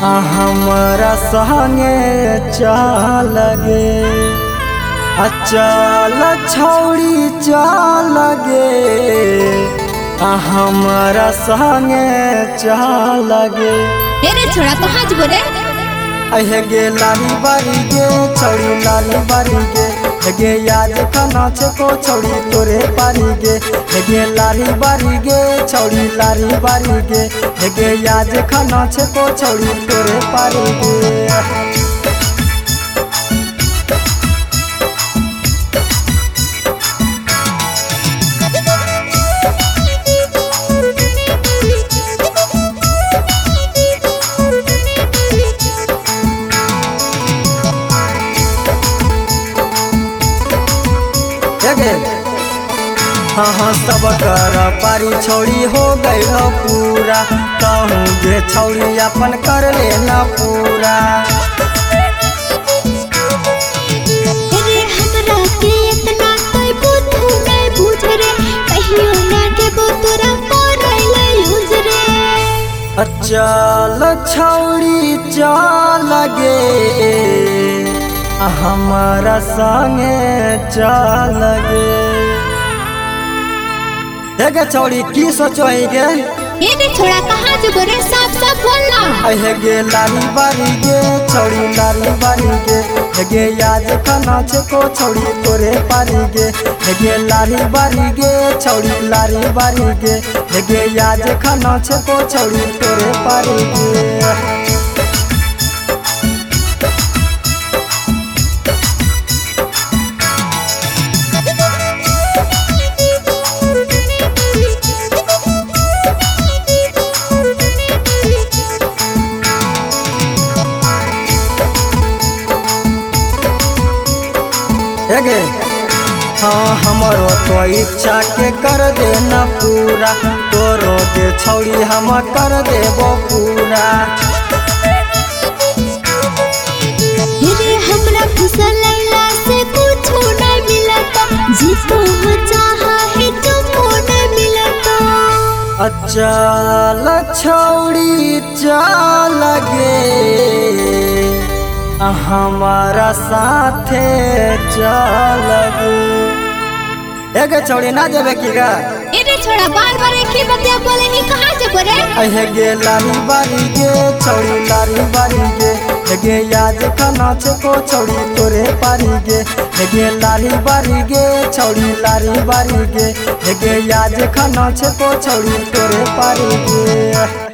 हमरा संगे चल गे चल छौड़ी चल गे हमरा संगे चल गे। रे छोड़ा कहाँ जबो रे? अहे गे लाली बारी गे छौड़ी लाली बारी गे याद खाना छे को छौड़ी तोरे पारी गे लाली बारी गे छौड़ी लाली बारी गे याद खाना छे को छौड़ी तोरे पारी गे। हाँ सब कर पारी छौड़ी हो गई पूरा कहूँ गे छौड़ी अपन कर लेना पूरा। रे हमरा के इतना कोई बुद्धू नहीं बुझ रे कहियो ना देबो तोरा करैले यूज रे। चल छौड़ी चल गे हमरा संगे चल गे छौड़ी की सोचो गे? रे छोड़ा कहाँ जबो रे? साफ साफ बोलना। अहे गे लाली बारी गे छौड़ी लाली बारी गे याद खाना छे को छौड़ी तोरे पारी गे लाली बारी गे छौड़ी लाली बारी गे याद खाना छे को छौड़ी तोरे पारी गे। हाँ हमरो तो इच्छा के कर देना पूरा तोरो के छौड़ी हम कर देबो पूरा। रे हमरा फुसलैला से कुछ नहीं मिलता जीतो हो चाहा है तुमको नहीं मिलता। चल छौड़ी चल गे हमारा साथे चल गे छौड़ी ना देबे की गा? रे छोड़ा बार बार एक ही बात बोले नहीं कहाँ जबो रे? अहे गे लाली बारी गे छौड़ी लाली बारी गे याद खाना छे को छौड़ी तोरे पारी गे लाली बारी गे छौड़ी लाली बारी गे याद खाना छे को छौड़ी तोरे पारी गे।